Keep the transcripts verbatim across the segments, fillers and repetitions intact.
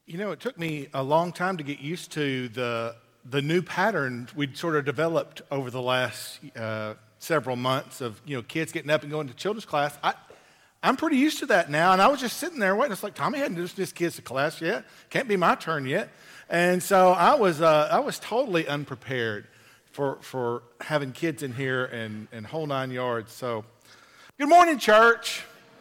You know, it took me a long time to get used to the the new pattern we'd sort of developed over the last uh, several months of, you know, kids getting up and going to children's class. I, I'm pretty used to that now, and I was just sitting there waiting. It's like, Tommy hadn't dismissed kids to class yet. Can't be my turn yet. And so I was uh, I was totally unprepared for for having kids in here and, and whole nine yards. So, good morning, church.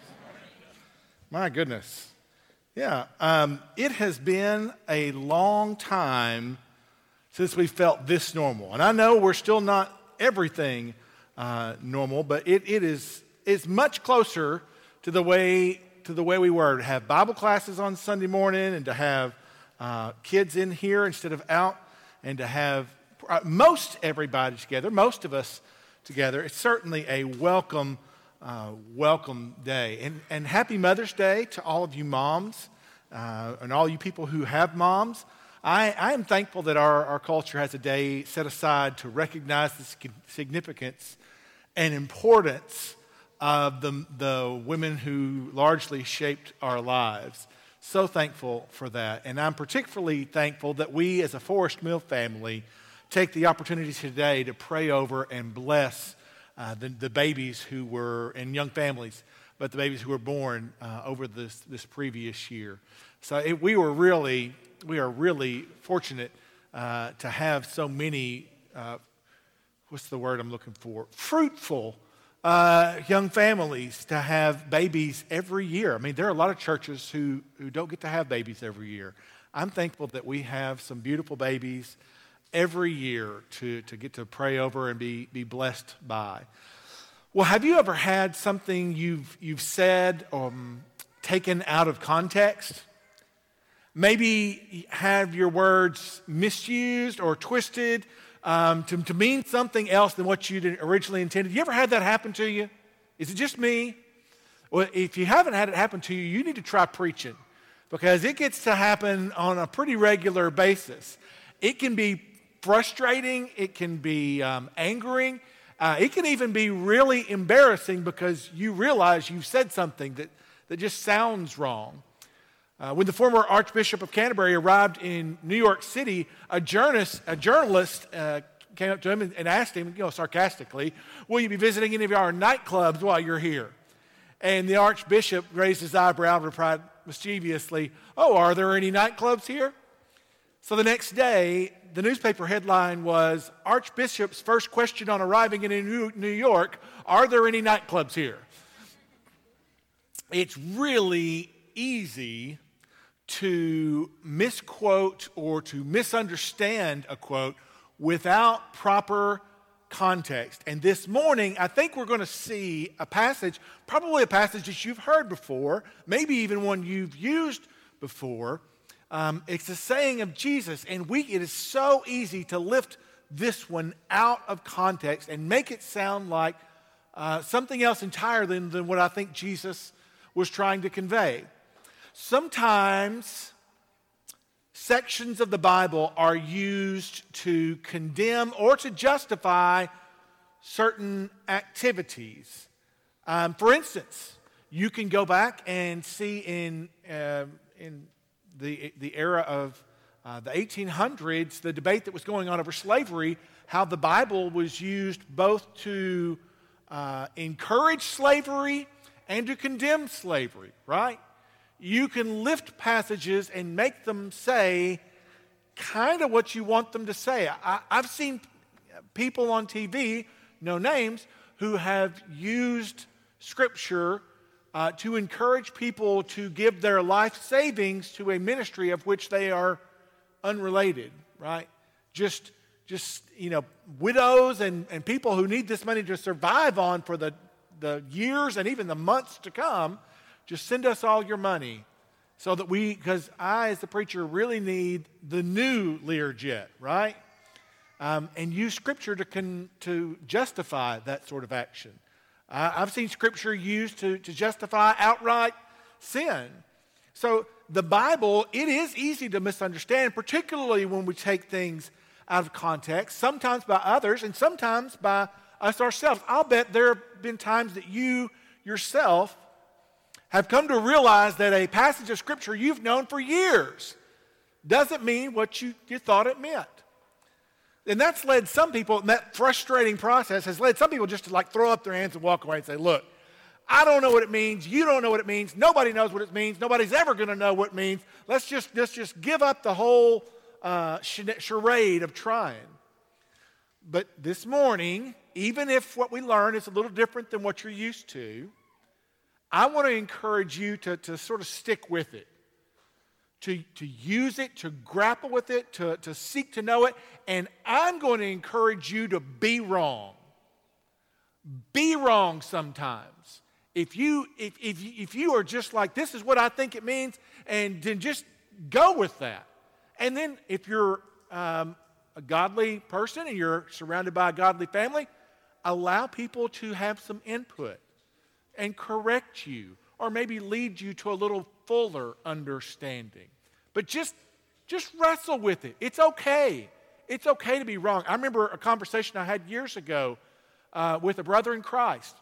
My goodness. Yeah, um, it has been a long time since we felt this normal. And I know we're still not everything uh, normal, but it, it is it's much closer to the way to the way we were, to have Bible classes on Sunday morning and to have uh, kids in here instead of out, and to have uh, most everybody together, most of us together. It's certainly a welcome Uh, welcome day. And, and happy Mother's Day to all of you moms uh, and all you people who have moms. I, I am thankful that our, our culture has a day set aside to recognize the significance and importance of the, the women who largely shaped our lives. So thankful for that. And I'm particularly thankful that we as a Forest Mill family take the opportunity today to pray over and bless Uh, the, the babies who were, and young families, but the babies who were born uh, over this, this previous year. So it, we were really, we are really fortunate uh, to have so many, uh, what's the word I'm looking for? Fruitful uh, young families to have babies every year. I mean, there are a lot of churches who, who don't get to have babies every year. I'm thankful that we have some beautiful babies every year to, to get to pray over and be, be blessed by. Well, have you ever had something you've, you've said um, taken out of context? Maybe have your words misused or twisted um, to, to mean something else than what you originally intended. You ever had that happen to you? Is it just me? Well, if you haven't had it happen to you, you need to try preaching, because it gets to happen on a pretty regular basis. It can be frustrating, it can be um, angering, uh, it can even be really embarrassing because you realize you've said something that, that just sounds wrong. Uh, when the former Archbishop of Canterbury arrived in New York City, a journalist, a journalist uh, came up to him and, and asked him, you know, sarcastically, "Will you be visiting any of our nightclubs while you're here?" And the Archbishop raised his eyebrow and replied mischievously, "Oh, are there any nightclubs here?" So the next day, the newspaper headline was, "Archbishop's first question on arriving in New York, are there any nightclubs here?" It's really easy to misquote or to misunderstand a quote without proper context. And this morning, I think we're going to see a passage, probably a passage that you've heard before, maybe even one you've used before. Um, it's a saying of Jesus, and we, it is so easy to lift this one out of context and make it sound like uh, something else entirely than, than what I think Jesus was trying to convey. Sometimes sections of the Bible are used to condemn or to justify certain activities. Um, for instance, you can go back and see in uh, in the the era of uh, the eighteen hundreds, the debate that was going on over slavery, how the Bible was used both to uh, encourage slavery and to condemn slavery, right? You can lift passages and make them say kind of what you want them to say. I, I've seen people on T V, no names, who have used Scripture Uh, to encourage people to give their life savings to a ministry of which they are unrelated, right? Just, just you know, widows and, and people who need this money to survive on for the, the years and even the months to come. Just send us all your money so that we, because I as the preacher really need the new Learjet, right? Um, and use Scripture to, con, to justify that sort of action. Uh, I've seen Scripture used to, to justify outright sin. So the Bible, it is easy to misunderstand, particularly when we take things out of context, sometimes by others and sometimes by us ourselves. I'll bet there have been times that you yourself have come to realize that a passage of Scripture you've known for years doesn't mean what you, you thought it meant. And that's led some people, and that frustrating process has led some people just to like throw up their hands and walk away and say, look, I don't know what it means. You don't know what it means. Nobody knows what it means. Nobody's ever going to know what it means. Let's just, let's just give up the whole uh, charade of trying. But this morning, even if what we learn is a little different than what you're used to, I want to encourage you to, to sort of stick with it, to, to use it, to grapple with it, to, to seek to know it. And I'm going to encourage you to be wrong. Be wrong sometimes. If you, if, if, if you are just like, this is what I think it means, and then just go with that. And then if you're um, a godly person and you're surrounded by a godly family, allow people to have some input and correct you, or maybe lead you to a little fuller understanding. But just, just wrestle with it. It's okay. It's okay to be wrong. I remember a conversation I had years ago uh, with a brother in Christ.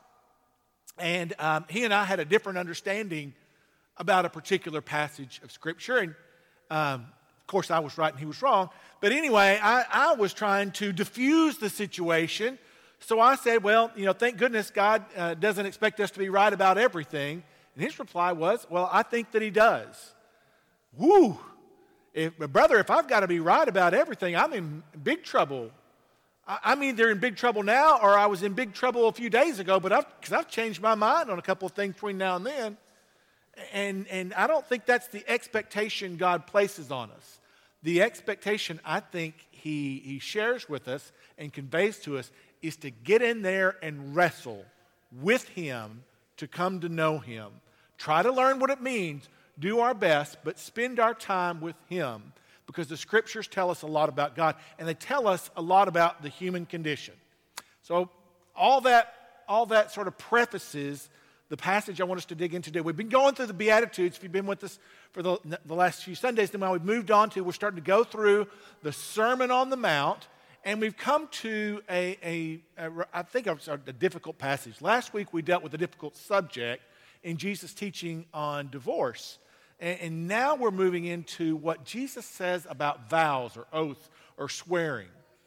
And um, he and I had a different understanding about a particular passage of Scripture. And um, of course, I was right and he was wrong. But anyway, I, I was trying to diffuse the situation. So I said, well, you know, thank goodness God uh, doesn't expect us to be right about everything. And his reply was, well, I think that he does. Woo! If, brother, if I've got to be right about everything, I'm in big trouble. I'm either in big trouble now or I was in big trouble a few days ago, but I've, because I've changed my mind on a couple of things between now and then. And, and I don't think that's the expectation God places on us. The expectation I think he, he shares with us and conveys to us is to get in there and wrestle with him to come to know him. Try to learn what it means, do our best, but spend our time with him. Because the Scriptures tell us a lot about God, and they tell us a lot about the human condition. So all that, all that sort of prefaces the passage I want us to dig into today. We've been going through the Beatitudes, if you've been with us for the, the last few Sundays. Then now we've moved on to, we're starting to go through the Sermon on the Mount, and we've come to a, a, a I think a, a difficult passage. Last week we dealt with a difficult subject in Jesus' teaching on divorce. And now we're moving into what Jesus says about vows or oaths or swearing.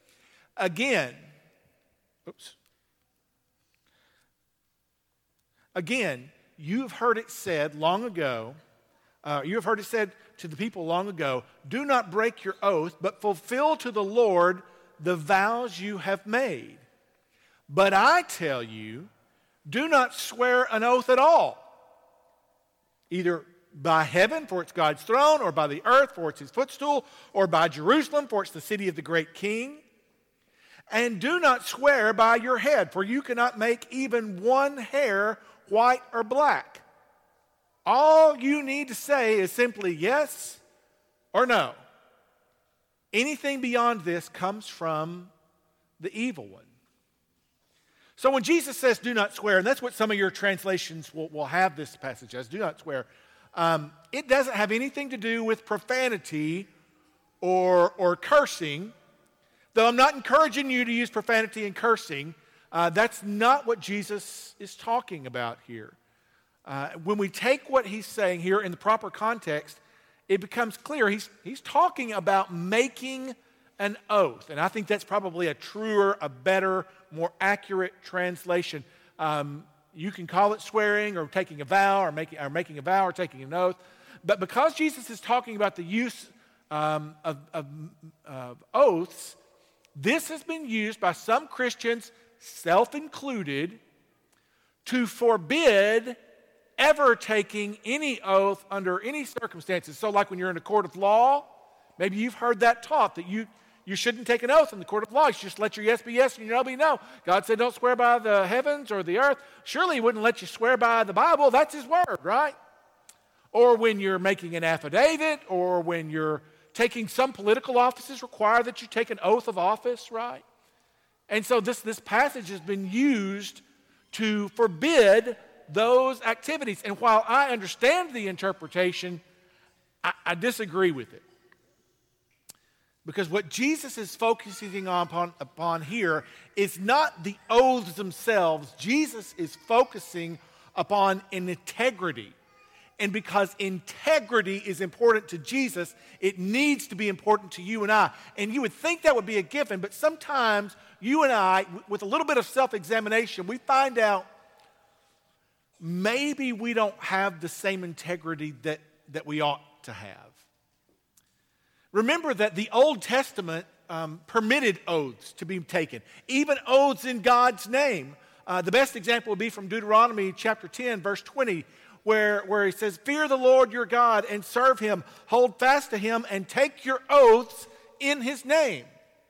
Again, oops. Again, you've heard it said long ago, uh, you have heard it said to the people long ago, do not break your oath, but fulfill to the Lord the vows you have made. But I tell you, do not swear an oath at all, either by heaven, for it's God's throne, or by the earth, for it's his footstool, or by Jerusalem, for it's the city of the great king. And do not swear by your head, for you cannot make even one hair white or black. All you need to say is simply yes or no. Anything beyond this comes from the evil one. So when Jesus says do not swear, and that's what some of your translations will, will have this passage as, do not swear, Um, it doesn't have anything to do with profanity or, or cursing. Though I'm not encouraging you to use profanity and cursing, uh, that's not what Jesus is talking about here. Uh, when we take what he's saying here in the proper context, it becomes clear he's, he's talking about making an oath. And I think that's probably a truer, a better, more accurate translation. Um, You can call it swearing or taking a vow or making, or making a vow or taking an oath. But because Jesus is talking about the use um, of, of, of oaths, this has been used by some Christians, self-included, to forbid ever taking any oath under any circumstances. So like when you're in a court of law, maybe you've heard that taught, that you You shouldn't take an oath in the court of law. You should just let your yes be yes and your no be no. God said don't swear by the heavens or the earth. Surely he wouldn't let you swear by the Bible. That's his word, right? Or when you're making an affidavit, or when you're taking some political offices require that you take an oath of office, right? And so this, this passage has been used to forbid those activities. And while I understand the interpretation, I, I disagree with it. Because what Jesus is focusing on upon, upon here is not the oaths themselves. Jesus is focusing upon an integrity. And because integrity is important to Jesus, it needs to be important to you and I. And you would think that would be a given, but sometimes you and I, with a little bit of self-examination, we find out maybe we don't have the same integrity that, that we ought to have. Remember that the Old Testament um, permitted oaths to be taken, even oaths in God's name. Uh, the best example would be from Deuteronomy chapter ten, verse twenty, where, where he says, "Fear the Lord your God and serve him, hold fast to him, and take your oaths in his name."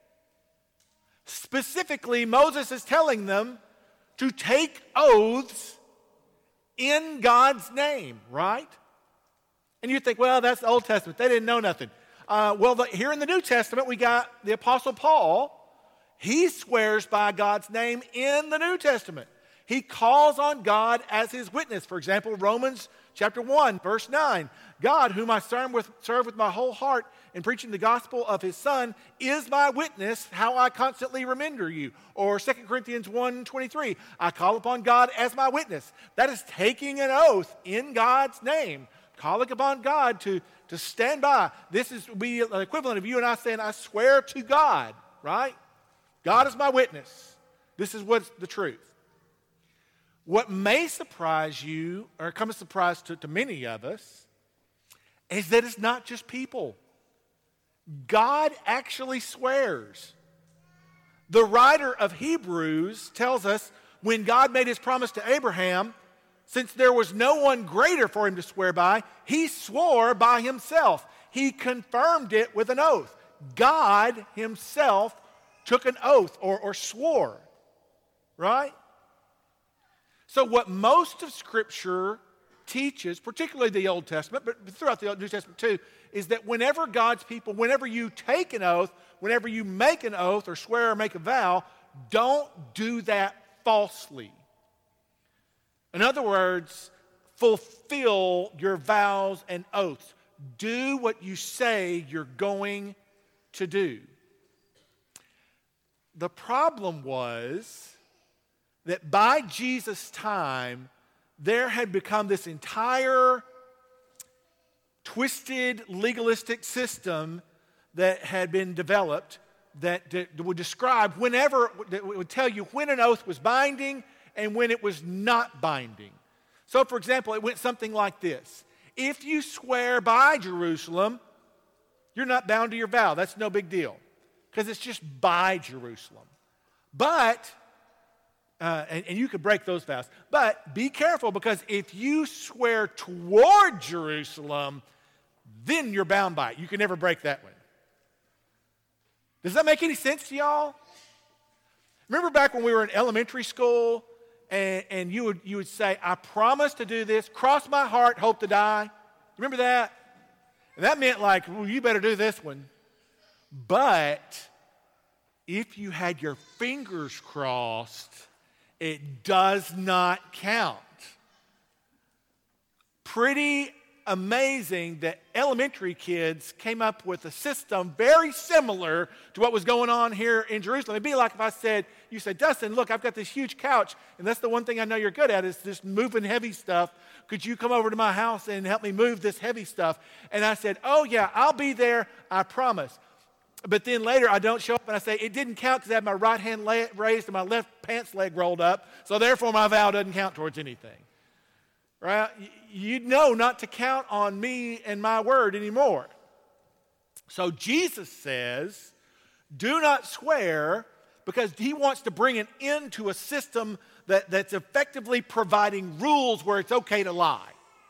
Specifically, Moses is telling them to take oaths in God's name, right? And you think, well, that's the Old Testament. They didn't know nothing. Uh, well, the, here in the New Testament, we got the Apostle Paul. He swears by God's name in the New Testament. He calls on God as his witness. For example, Romans chapter one, verse nine. "God, whom I serve with, serve with my whole heart in preaching the gospel of his Son, is my witness how I constantly remember you." Or Second Corinthians one twenty-three. "I call upon God as my witness." That is taking an oath in God's name. Calling upon God to, to stand by. This is be the equivalent of you and I saying, "I swear to God," right? God is my witness. This is what's the truth. What may surprise you, or come as a surprise to, to many of us, is that it's not just people. God actually swears. The writer of Hebrews tells us when God made his promise to Abraham, since there was no one greater for him to swear by, he swore by himself. He confirmed it with an oath. God himself took an oath or, or swore, right? So what most of Scripture teaches, particularly the Old Testament, but throughout the New Testament too, is that whenever God's people, whenever you take an oath, whenever you make an oath or swear or make a vow, don't do that falsely. In other words, fulfill your vows and oaths. Do what you say you're going to do. The problem was that by Jesus' time, there had become this entire twisted legalistic system that had been developed that, that would describe whenever, that would tell you when an oath was binding and when it was not binding. So, for example, it went something like this. If you swear by Jerusalem, you're not bound to your vow. That's no big deal because it's just by Jerusalem. But, uh, and, and you could break those vows, but be careful because if you swear toward Jerusalem, then you're bound by it. You can never break that one. Does that make any sense to y'all? Remember back when we were in elementary school and, and you would you would say, "I promise to do this, cross my heart, hope to die." Remember that? And that meant like, well, you better do this one. But if you had your fingers crossed, it does not count. Pretty amazing that elementary kids came up with a system very similar to what was going on here in Jerusalem. It'd be like if I said, you said, "Dustin, look, I've got this huge couch, and that's the one thing I know you're good at is just moving heavy stuff. Could you come over to my house and help me move this heavy stuff?" And I said, "Oh yeah, I'll be there, I promise." But then later I don't show up and I say, "It didn't count because I had my right hand la- raised and my left pants leg rolled up, so therefore my vow doesn't count towards anything." Right? You know not to count on me and my word anymore. So Jesus says, do not swear, because he wants to bring an end to a system that, that's effectively providing rules where it's okay to lie.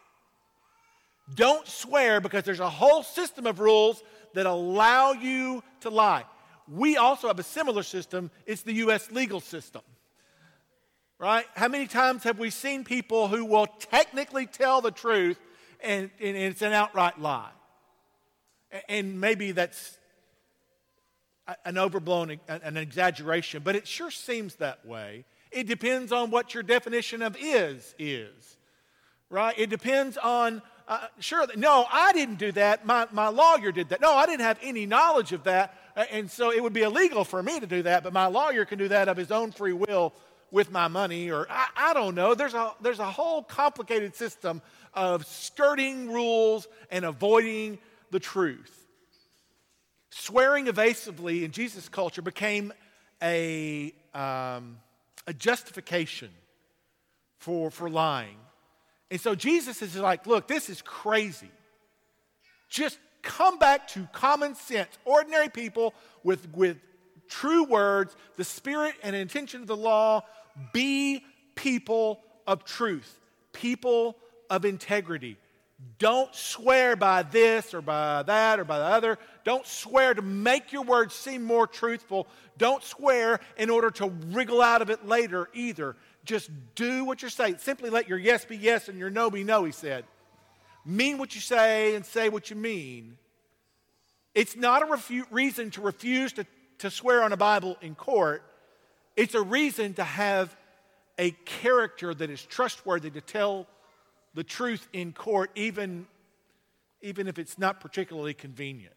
Don't swear because there's a whole system of rules that allow you to lie. We also have a similar system. It's the U S legal system. Right? How many times have we seen people who will technically tell the truth and, and it's an outright lie? And maybe that's an overblown, an exaggeration, but it sure seems that way. It depends on what your definition of is is. Right? It depends on, uh, sure, no, I didn't do that. My, my lawyer did that. No, I didn't have any knowledge of that. And so it would be illegal for me to do that, but my lawyer can do that of his own free will. with my money, or I, I don't know. There's a, there's a whole complicated system of skirting rules and avoiding the truth. Swearing evasively in Jesus' culture became a, um, a justification for, for lying. And so Jesus is like, look, this is crazy. Just come back to common sense. Ordinary people with, with true words, the spirit and intention of the law, be people of truth, people of integrity. Don't swear by this or by that or by the other. Don't swear to make your words seem more truthful. Don't swear in order to wriggle out of it later either. Just do what you're saying. Simply let your yes be yes and your no be no, he said. Mean what you say and say what you mean. It's not a refu- reason to refuse to, to swear on a Bible in court. It's a reason to have a character that is trustworthy to tell the truth in court, even, even if it's not particularly convenient.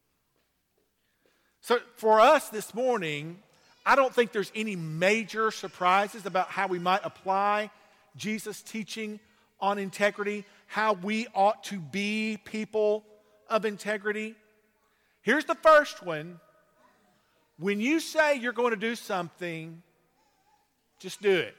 So for us this morning, I don't think there's any major surprises about how we might apply Jesus' teaching on integrity, how we ought to be people of integrity. Here's the first one. When you say you're going to do something, just do it.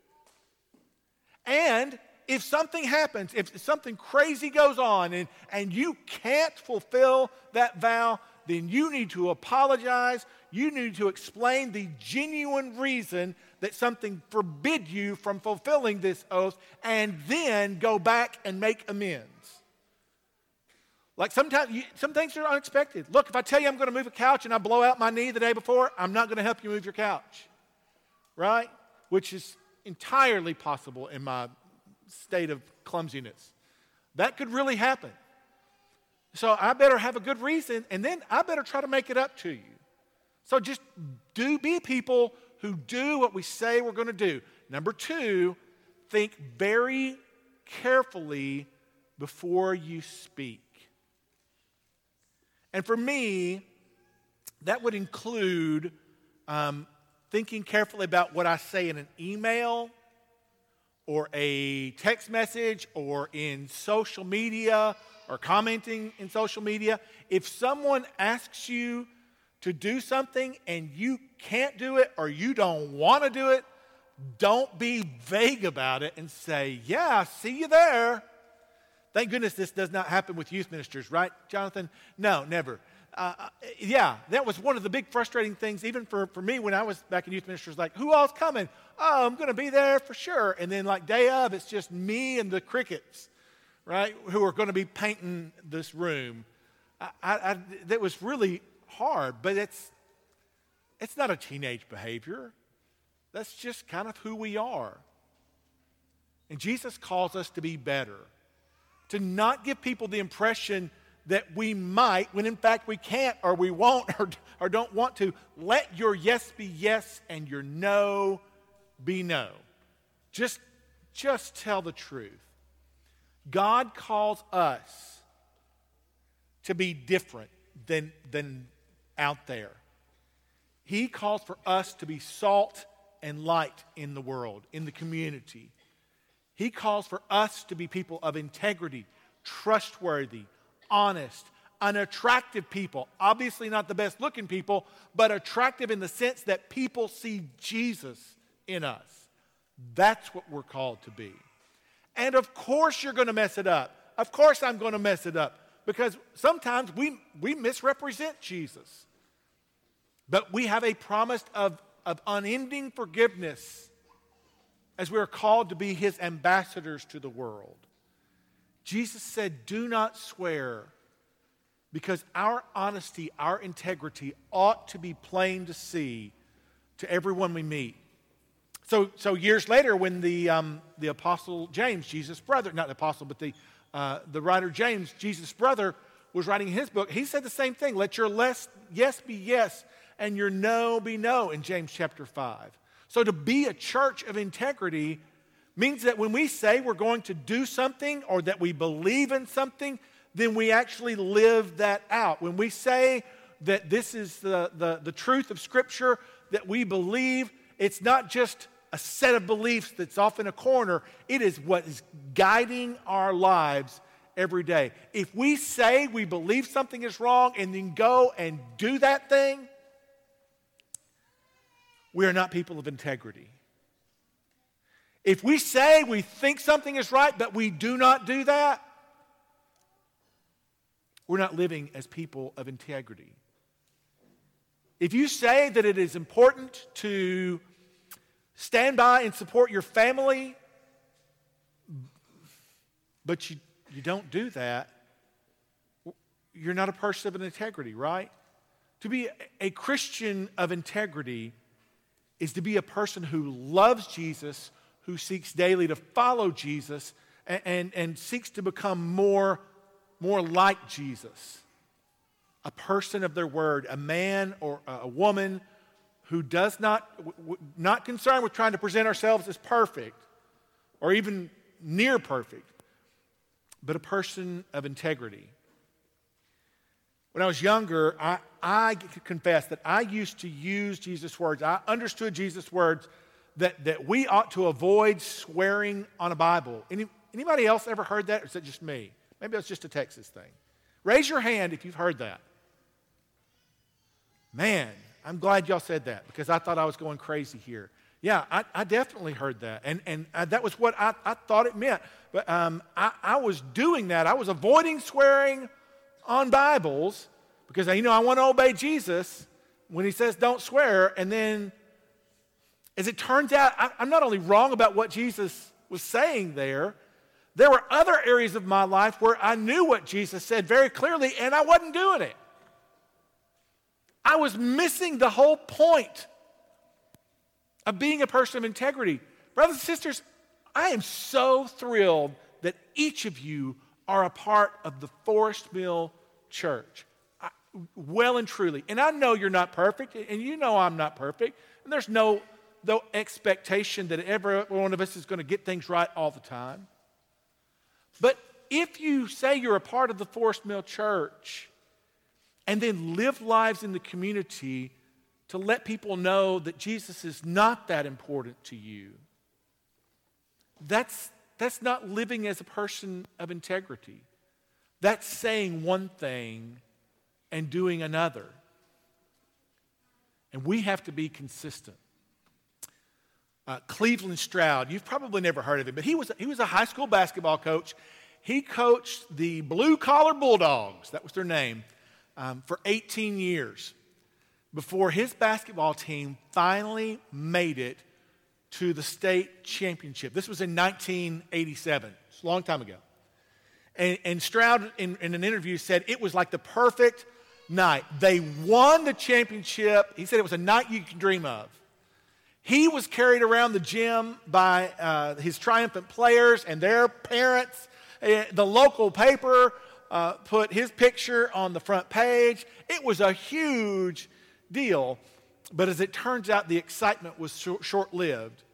And if something happens, if something crazy goes on and, and you can't fulfill that vow, then you need to apologize. You need to explain the genuine reason that something forbid you from fulfilling this oath, and then go back and make amends. Like sometimes, you, some things are unexpected. Look, if I tell you I'm going to move a couch and I blow out my knee the day before, I'm not going to help you move your couch, right? Which is entirely possible in my state of clumsiness. That could really happen. So I better have a good reason, and then I better try to make it up to you. So just do be people who do what we say we're going to do. Number two, think very carefully before you speak. And for me, that would include um, thinking carefully about what I say in an email or a text message or in social media or commenting in social media. If someone asks you to do something and you can't do it or you don't want to do it, don't be vague about it and say, yeah, see you there. Thank goodness this does not happen with youth ministers, right, Jonathan? No, never. Uh, yeah, that was one of the big frustrating things, even for, for me when I was back in youth ministers, like, who all's coming? Oh, I'm going to be there for sure. And then like day of, it's just me and the crickets, right, who are going to be painting this room. I, I, I, that was really hard, but it's, it's not a teenage behavior. That's just kind of who we are. And Jesus calls us to be better, to not give people the impression that we might, when in fact we can't or we won't or, or don't want to. Let your yes be yes and your no be no. Just, just tell the truth. God calls us to be different than, than out there. He calls for us to be salt and light in the world, in the community. He calls for us to be people of integrity, trustworthy, honest, unattractive people. Obviously not the best looking people, but attractive in the sense that people see Jesus in us. That's what we're called to be. And of course you're going to mess it up. Of course I'm going to mess it up because sometimes we, we misrepresent Jesus. But we have a promise of, of unending forgiveness as we are called to be his ambassadors to the world. Jesus said, do not swear, because our honesty, our integrity ought to be plain to see to everyone we meet. So, so years later, when the, um, the apostle James, Jesus' brother, not the apostle, but the, uh, the writer James, Jesus' brother, was writing his book, he said the same thing. Let your less, yes be yes and your no be no in James chapter five. So to be a church of integrity means that when we say we're going to do something or that we believe in something, then we actually live that out. When we say that this is the, the, the truth of Scripture that we believe, it's not just a set of beliefs that's off in a corner. It is what is guiding our lives every day. If we say we believe something is wrong and then go and do that thing, we are not people of integrity. If we say we think something is right, but we do not do that, we're not living as people of integrity. If you say that it is important to stand by and support your family, but you, you don't do that, you're not a person of integrity, right? To be a Christian of integrity is to be a person who loves Jesus, who seeks daily to follow Jesus, and, and, and seeks to become more, more like Jesus. A person of their word, a man or a woman who does not, not concerned with trying to present ourselves as perfect or even near perfect, but a person of integrity. When I was younger, I, I confess that I used to use Jesus' words. I understood Jesus' words that, that we ought to avoid swearing on a Bible. Any, anybody else ever heard that, or is that just me? Maybe that's just a Texas thing. Raise your hand if you've heard that. Man, I'm glad y'all said that because I thought I was going crazy here. Yeah, I, I definitely heard that, and, and I, that was what I, I thought it meant. But um, I, I was doing that. I was avoiding swearing on Bibles because, you know, I want to obey Jesus when he says don't swear. And then, as it turns out, I, I'm not only wrong about what Jesus was saying there, there were other areas of my life where I knew what Jesus said very clearly, and I wasn't doing it. I was missing the whole point of being a person of integrity. Brothers and sisters, I am so thrilled that each of you are a part of the Forest Mill Church. I, well and truly. And I know you're not perfect, and you know I'm not perfect. And there's no, no expectation that every one of us is going to get things right all the time. But if you say you're a part of the Forest Mill Church and then live lives in the community to let people know that Jesus is not that important to you, that's, that's not living as a person of integrity. That's saying one thing and doing another. And we have to be consistent. Uh, Cleveland Stroud, you've probably never heard of him, but he was, he was a high school basketball coach. He coached the Blue Collar Bulldogs, that was their name, um, for eighteen years before his basketball team finally made it to the state championship. This was in nineteen eighty-seven. It's a long time ago. And, and Stroud, in, in an interview, said it was like the perfect night. They won the championship. He said it was a night you can dream of. He was carried around the gym by uh, his triumphant players and their parents. Uh, the local paper uh, put his picture on the front page. It was a huge deal. But as it turns out, the excitement was short-lived.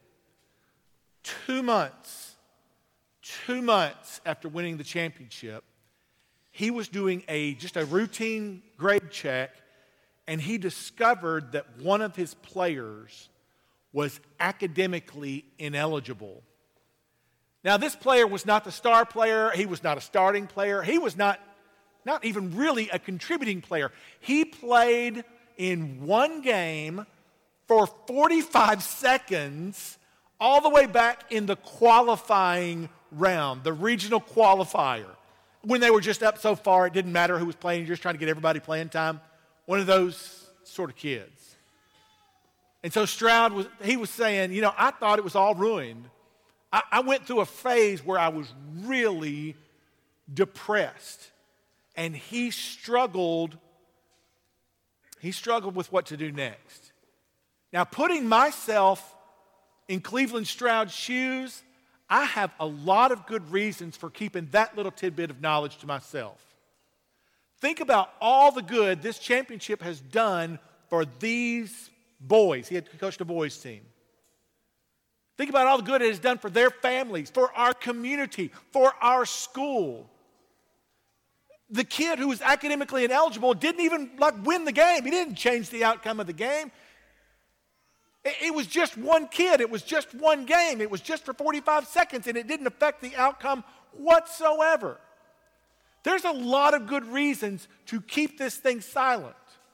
Two months, two months after winning the championship, he was doing a just a routine grade check, and he discovered that one of his players was academically ineligible. Now, this player was not the star player. He was not a starting player. He was not, not even really a contributing player. He played in one game for forty-five seconds all the way back in the qualifying round, the regional qualifier. When they were just up so far, it didn't matter who was playing. You're just trying to get everybody playing time. One of those sort of kids. And so Stroud, was he was saying, you know, I thought it was all ruined. I, I went through a phase where I was really depressed. And he struggled, he struggled with what to do next. Now, putting myself in Cleveland Stroud's shoes, I have a lot of good reasons for keeping that little tidbit of knowledge to myself. Think about all the good this championship has done for these boys. He had coached a boys team. Think about all the good it has done for their families, for our community, for our school. The kid who was academically ineligible didn't even like win the game. He didn't change the outcome of the game. It, it was just one kid. It was just one game. It was just for forty-five seconds, and it didn't affect the outcome whatsoever. There's a lot of good reasons to keep this thing silent.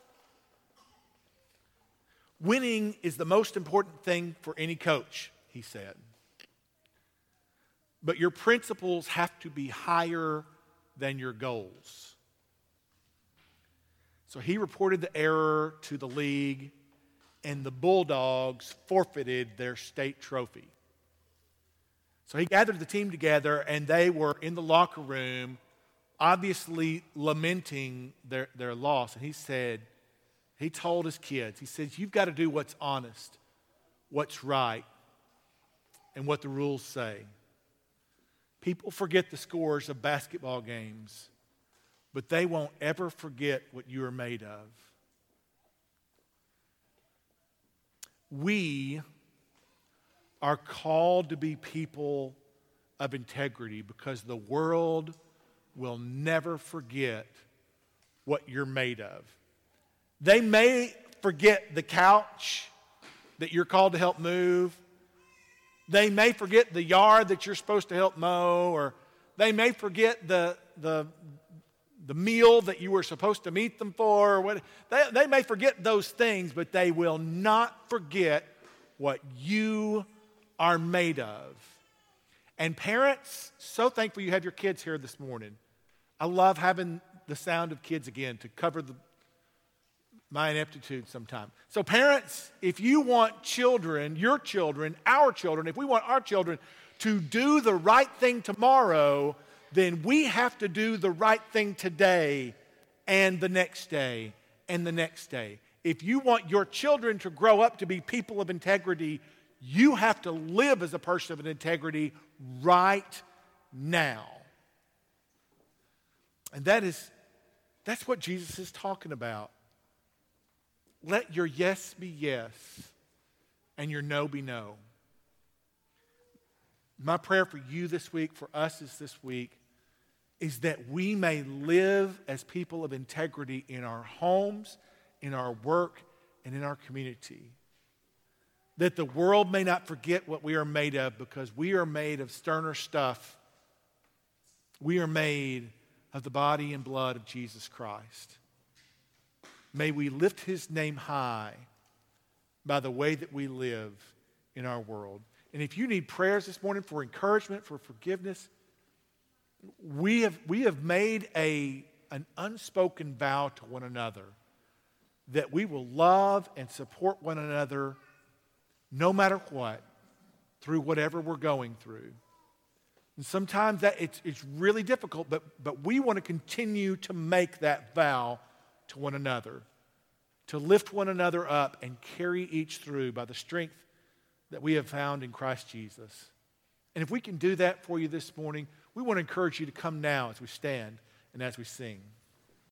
Winning is the most important thing for any coach, he said. But your principles have to be higher than your goals. So he reported the error to the league, and the Bulldogs forfeited their state trophy. So he gathered the team together, and they were in the locker room, obviously lamenting their, their loss. And he said, he told his kids, he says, you've got to do what's honest, what's right, and what the rules say. People forget the scores of basketball games, but they won't ever forget what you are made of. We are called to be people of integrity because the world will never forget what you're made of. They may forget the couch that you're called to help move. They may forget the yard that you're supposed to help mow, or they may forget the, the, the meal that you were supposed to meet them for. Or what, they, they may forget those things, but they will not forget what you are made of. And parents, so thankful you have your kids here this morning. I love having the sound of kids again to cover the, my ineptitude sometime. So parents, if you want children, your children, our children, if we want our children to do the right thing tomorrow, then we have to do the right thing today and the next day and the next day. If you want your children to grow up to be people of integrity, you have to live as a person of integrity right now. And that is, that's what Jesus is talking about. Let your yes be yes and your no be no. My prayer for you this week, for us is this week, is that we may live as people of integrity in our homes, in our work, and in our community. That the world may not forget what we are made of, because we are made of sterner stuff. We are made of the body and blood of Jesus Christ. May we lift his name high by the way that we live in our world. And if you need prayers this morning for encouragement, for forgiveness, we have, we have made a, an unspoken vow to one another that we will love and support one another no matter what, through whatever we're going through. And sometimes that it's, it's really difficult, but, but we want to continue to make that vow to one another, to lift one another up and carry each through by the strength that we have found in Christ Jesus. And if we can do that for you this morning, we want to encourage you to come now as we stand and as we sing.